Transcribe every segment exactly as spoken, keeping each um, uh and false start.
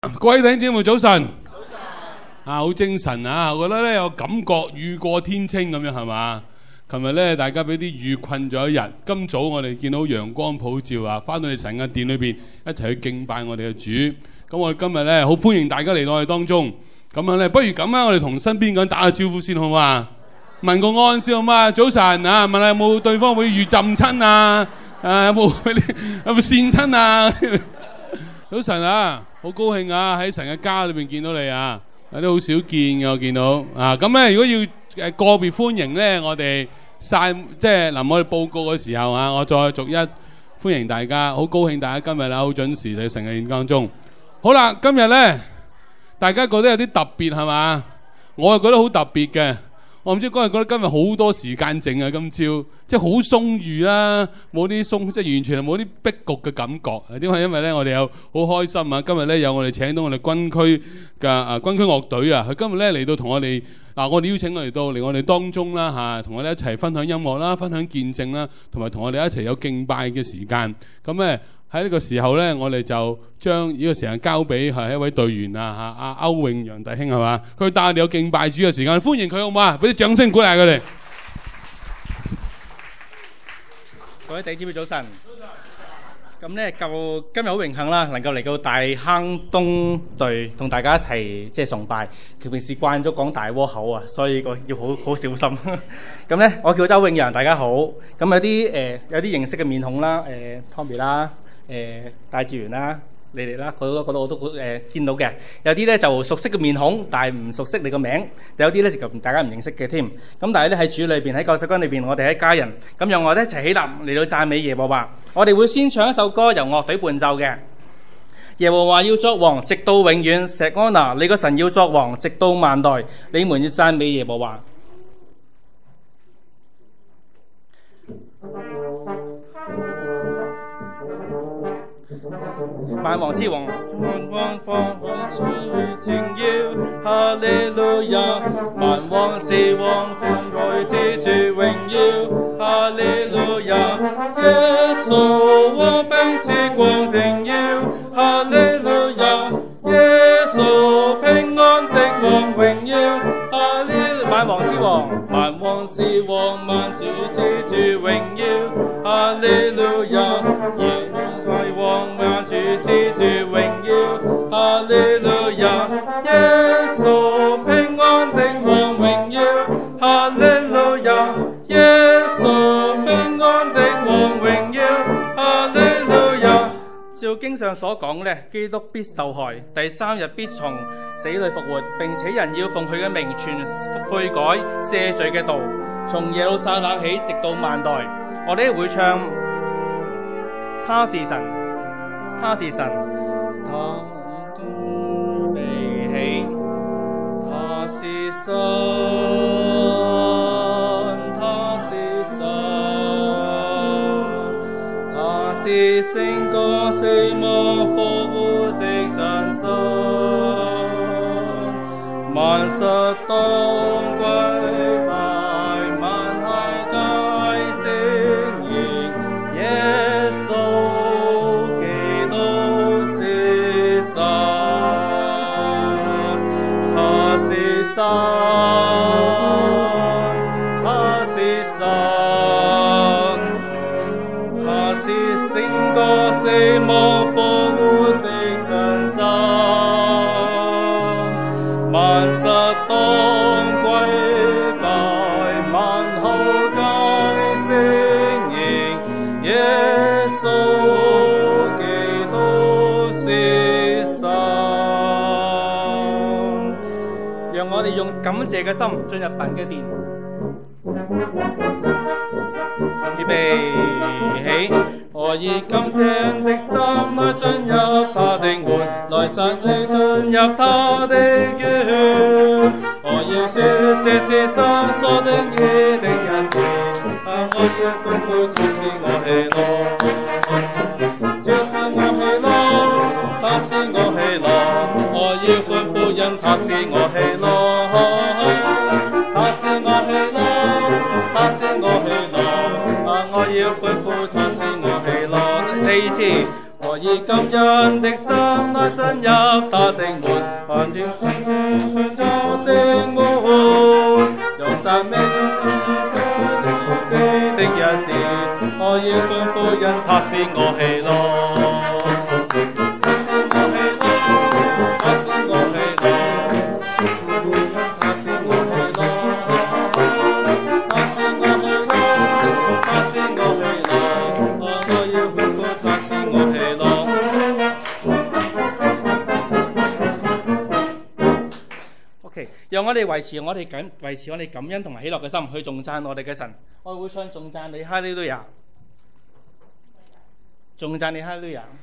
各位弟兄姊妹早晨，早晨啊，好精神啊！我覺得咧有感覺雨過天青咁樣係嘛？琴日咧大家俾啲雨困咗一日，今早我哋見到陽光普照啊，翻到嚟神嘅殿裏邊一齊去敬拜我哋嘅主。咁我哋今日咧好歡迎大家嚟到我哋當中。咁樣咧，不如咁啊，我哋同身邊嗰人打個招呼先好嘛？問個安先好嘛？早晨啊，問下有冇對方會遇浸親啊？誒有冇俾啲有冇跣親啊？早晨啊！好高興啊！喺神嘅家裏邊見到你啊，有啲好少見嘅我見到啊。咁咧，如果要誒個別歡迎咧，我哋晒即係臨我哋報告嘅時候啊，我再逐一歡迎大家。好高興大家今日啦，好準時喺神嘅宴當中。好啦，今日咧大家覺得有啲特別係嘛？我係覺得好特別嘅。我唔知嗰日覺得今日好多時間剩啊，今朝即係好鬆裕啦，冇啲鬆，即係完全係冇啲逼局嘅感覺。點解？因為咧，我哋有好開心啊！今日咧有我哋請到我哋軍區嘅啊軍區樂隊啊，佢今日咧嚟到同我哋嗱，我哋邀請佢嚟到嚟我哋當中啦嚇，同我哋一齊分享音樂啦，分享見證啦，同埋同我哋一齊有敬拜嘅時間。咁咧喺呢個時候咧，我哋就將呢個時間交俾係一位隊員啊嚇，阿歐永陽弟兄係嘛？佢帶我哋有敬拜主嘅時間，歡迎佢好唔好啊？俾啲掌聲鼓勵下佢哋。 各位弟兄姊妹早晨。咁咧就今日好榮幸啦，能夠嚟到大坑東隊同大家一齊即係崇拜。佢平時慣咗講大窩口啊，所以個要好好小心。咁咧，我叫周永陽，大家好。咁有啲誒、呃、有啲認識嘅面孔啦，誒、呃、Tommy 啦，誒、呃、戴志源啦。你哋啦，嗰度嗰度我都誒、呃、見到嘅。有啲咧就熟悉嘅面孔，但係唔熟悉你個名。有啲咧就大家唔認識嘅添。咁但係咧喺主裏邊，喺救世軍裏邊，我哋係一家人。咁讓我哋一齊起立嚟到讚美耶和華。我哋會先唱一首歌，由樂隊伴奏嘅。耶和華要作王，直到永遠。錫安哪，你個神要作王，直到萬代。你們要讚美耶和華。萬王之王，萬王放主榮耀，哈利路亞！萬王之王，眾愛之主榮耀，哈利路亞！耶穌王並之光榮耀，哈利路亞！耶穌平安的王榮耀，哈利萬王之王，萬王之王，萬主之主榮耀，哈利路亞！耶穌王萬主之主榮耀，哈利路亞！耶穌平安的王榮耀，哈利路亞！耶穌平安的王榮耀，哈利路亞！照經上所講咧，基督必受害，第三日必從死裏復活，並且人要奉佢嘅名傳悔改赦罪嘅道，從耶路撒冷起，直到萬代。我哋會唱他是神，他是神，他都被起，他是神，他是神，他是勝過死亡復活的真神，萬實當歸拜。神，他是神，他是勝過死亡復活的真神，萬實當歸拜，萬口皆承認耶穌基督是神。讓我哋用感謝嘅心進入神嘅殿。預備起，我以感謝的心來進入他的門，來讚美進入他的院。我要說這是神所定義的日子，啊！我要歡呼，這是我喜樂，這是我喜樂，他是我喜樂。我要歡呼，因他是我喜樂，他是我喜樂，他是我喜樂。啊！我要歡呼，他是我喜樂。第二次。我以感恩的心來進入他的門，看見清清楚楚的門，用讚美你的日子，我要歡呼，因他使我喜樂。讓我哋維持我哋感維持我哋感恩同埋喜樂嘅心，去頌讚我哋嘅神。我會唱頌讚你哈利路亞，頌讚你哈利路亞。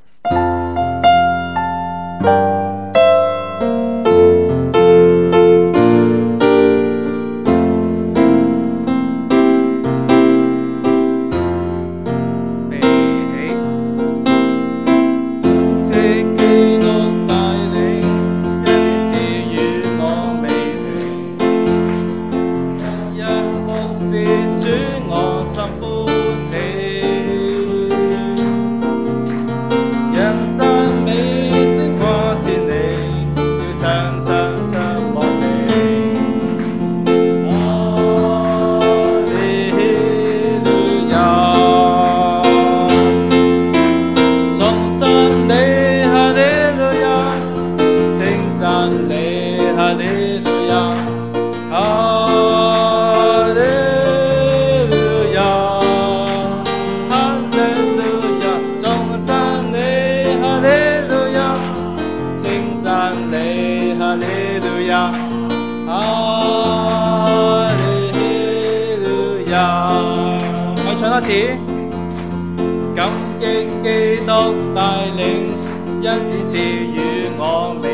感激基督帶領，恩典賜予我美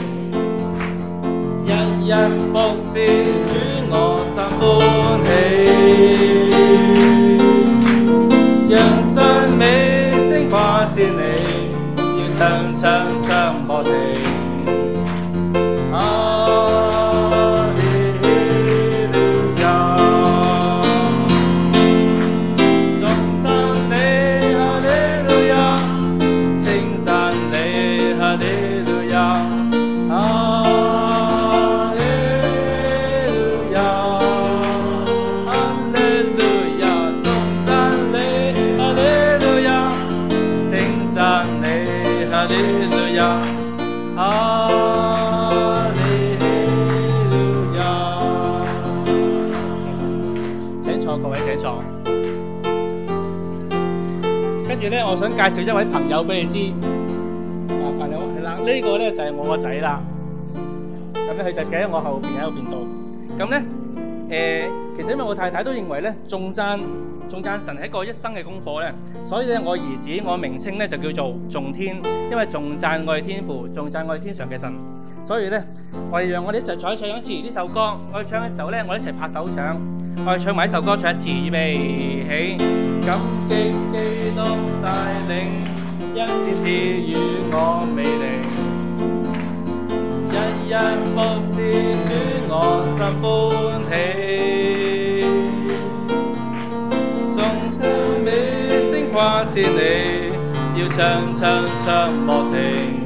麗，日日服侍主我心歡喜，讓讚美聲掛千里，要唱唱唱不停。跟住咧，我想介紹一位朋友俾你知。啊，朋友係啦，呢、這個咧就係、是、我個仔啦。咁咧，佢就企喺我後邊喺後邊度。咁咧，誒、呃，其實因為我太太都認為咧，頌讚頌讚神係一個一生嘅功課咧，所以咧，我兒子我名稱咧就叫做頌天，因為頌讚我哋天父，頌讚我哋天上嘅神。所以咧，我哋讓我哋一齊再唱一次呢首歌。我哋唱嘅時候咧，我哋一齊拍手掌。我哋唱埋一首歌，唱一次，預備起。感激基督帶領，恩典賜予我美麗，日日服侍主我心歡喜，頌讚美聲掛千里，要唱唱唱莫停。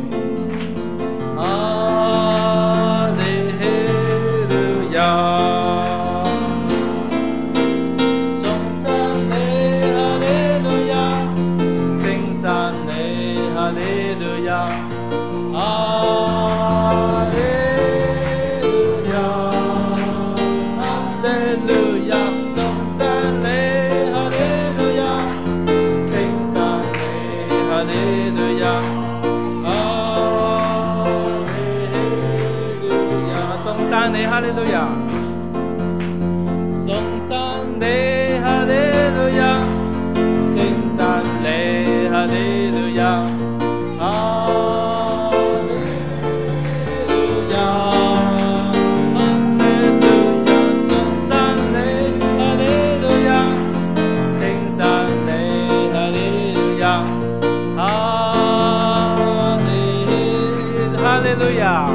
哈利路亞。哈利路亞，頌讚你，哈利路亞，稱讚你，哈利路亞，哈利路亞，哈利路亞，頌讚你，哈利路亞，稱讚你，哈利路亞，哈利哈利路亞。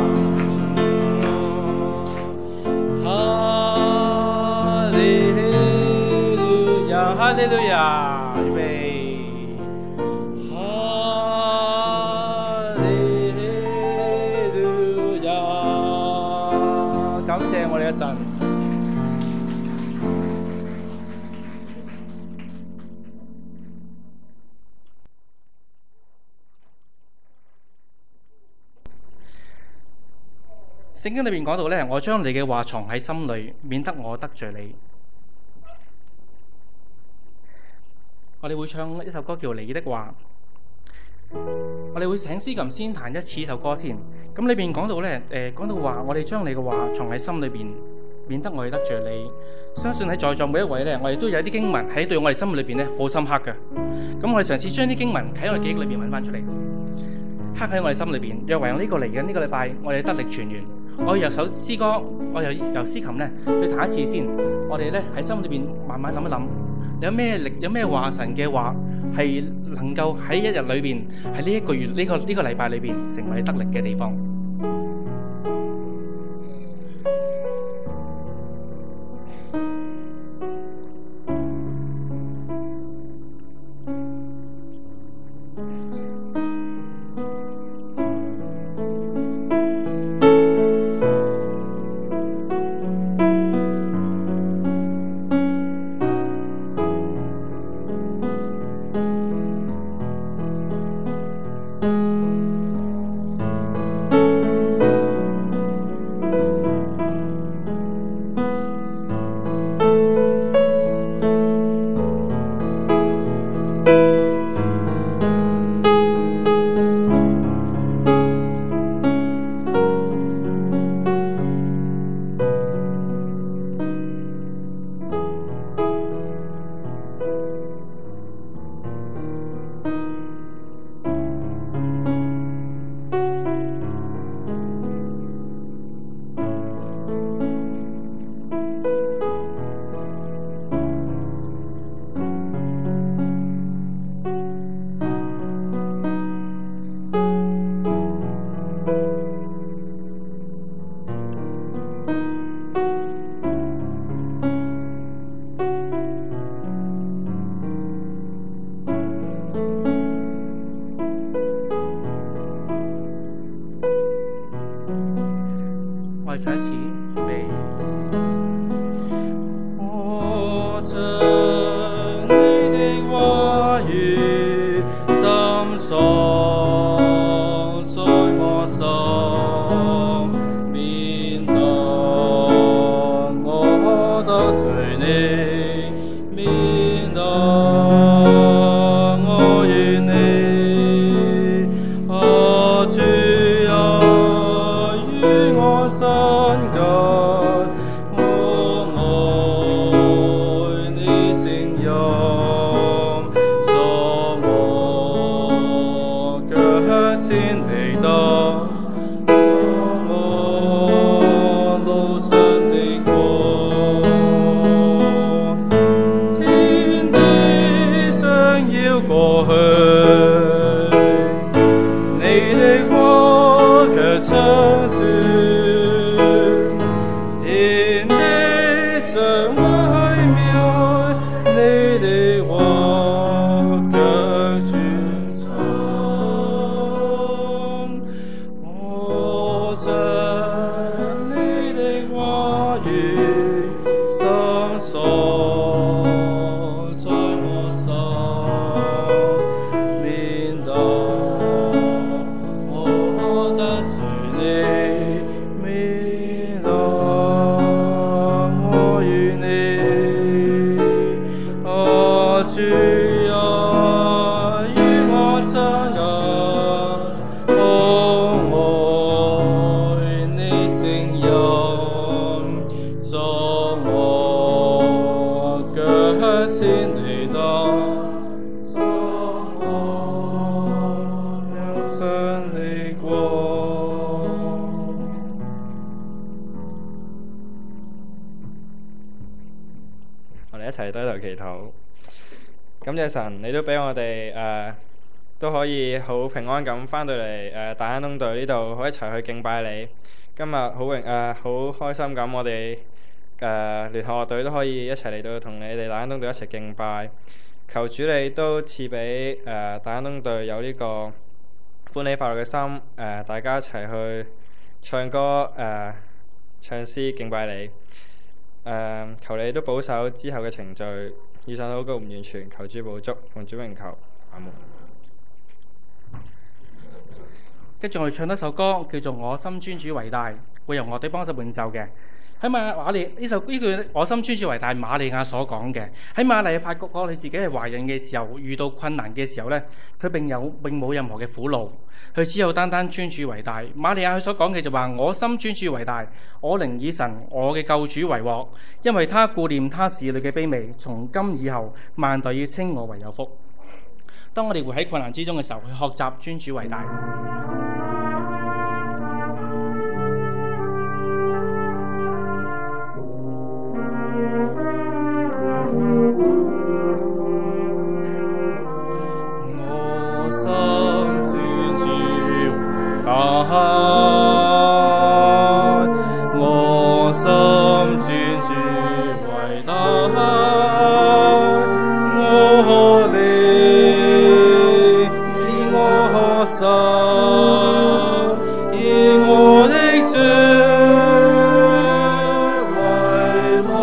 哈利路亞，預備，哈感謝我哋嘅神。聖經裏邊講到咧，我將你嘅話藏喺心裏，免得我得罪你。我哋會唱一首歌叫《你的話》，我哋會請司琴先彈一次首歌先。咁裏邊講到咧，誒、呃、講到話，我哋將你嘅話藏喺心裏邊，免得我哋得罪你。相信喺在座每一位咧，我哋都有啲經文喺對我哋心裏邊咧好深刻嘅。咁我哋嘗試將啲經文喺我哋記憶裏邊揾翻出嚟，刻喺我哋心裏邊。若為我呢個嚟緊呢個禮拜，我哋得力全完。我由首詩歌，我由由司琴咧去彈一次先。我哋咧喺心裏邊慢慢諗一諗，有咩力，有咩話神嘅話係能夠喺一日裏邊，喺呢一個月呢、呢個呢、呢個禮拜裏邊成為得力嘅地方。再一次預備。我將你的話語深藏在我心，免得我得罪你，免得我怨你。啊，主啊，與我相近，我愛你聲音，作我腳前的燈，我路上的光。天地將要過去，你的話卻長存。天地常毀滅，你的話卻存存。我將你的話語深藏在我心，免得我得罪你，免得我與你。啊，主啊，與我親近，我愛你聲音，作我腳前的燈，作我路上的光。我哋一齊低頭祈禱。感謝神，你都俾我哋誒、呃、都可以好平安咁翻到嚟誒大坑東隊呢度，可以一齊去敬拜你。今日好榮誒好開心咁，我哋誒聯合樂隊都可以一齊嚟到同你哋大坑東隊一齊敬拜。求主你都賜俾誒大坑東隊有呢個歡喜快樂嘅心，誒、呃、大家一齊去唱歌誒、呃、 唱詩敬拜你。誒、求你都保守之後嘅程序，以上禱告唔完全，求主保足，奉主名求，阿門。 跟住我哋唱一首歌，叫做《我心尊主為大》，會由樂隊幫手伴奏嘅。喺瑪瑪利呢首呢句《我心尊主為大》，瑪利亞所講嘅。喺瑪利亞發覺過佢自己係懷孕嘅時候，遇到困難嘅時候呢，佢並有並冇任何嘅苦惱，佢只有單單尊主為大。瑪利亞佢所講嘅就話：我心尊主為大，我靈以神我嘅救主為樂，因為他顧念他使女嘅卑微，從今以後萬代要稱我為有福。當我哋活喺困難之中嘅時候，去學習尊主為大。我心尊主為大，我心尊主為大，我靈以我心以我的主為樂，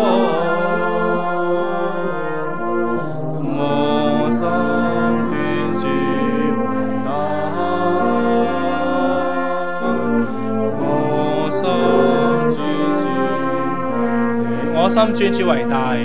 我心尊主為大，我心尊主為我心尊主為大。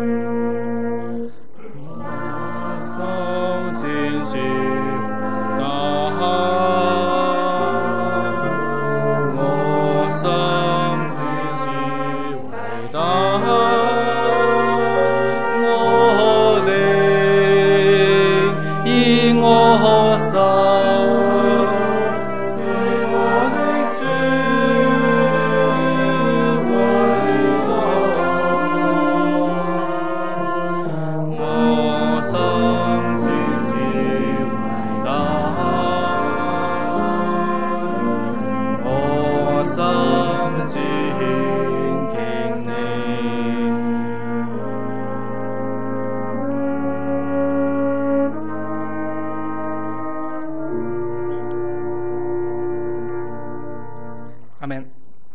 阿們。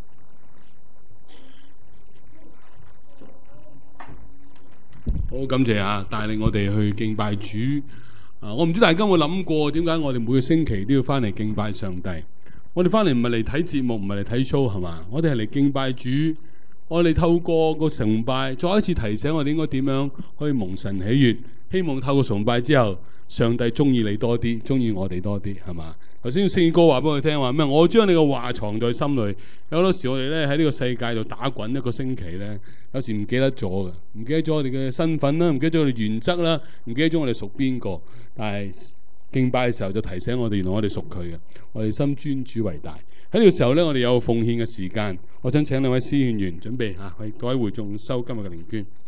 好感謝啊！帶領我哋去敬拜主啊！我唔知大家有冇諗過，點解我哋每個星期都要翻嚟敬拜上帝？我哋翻嚟唔係嚟睇節目，唔係嚟睇 show， 係嘛？我哋係嚟敬拜主。我哋透過個崇拜，再一次提醒我哋應該點樣可以蒙神喜悅。希望透過崇拜之後，上帝中意你多啲，中意我哋多啲，係嘛？頭先聖歌話俾我哋聽話咩？我將你嘅話藏在心裏。有好多時我哋咧喺呢個世界度打滾一個星期咧，有時唔記得咗嘅，唔記得咗我哋嘅身份啦，唔記得咗我哋原則啦，唔記得咗我哋屬邊個。但係敬拜嘅時候就提醒我哋，原來我哋屬佢嘅，我哋心尊主為大。喺呢個時候咧，我哋有奉獻嘅時間，我想請兩位司獻員準備嚇，為各位會眾收今日嘅靈捐。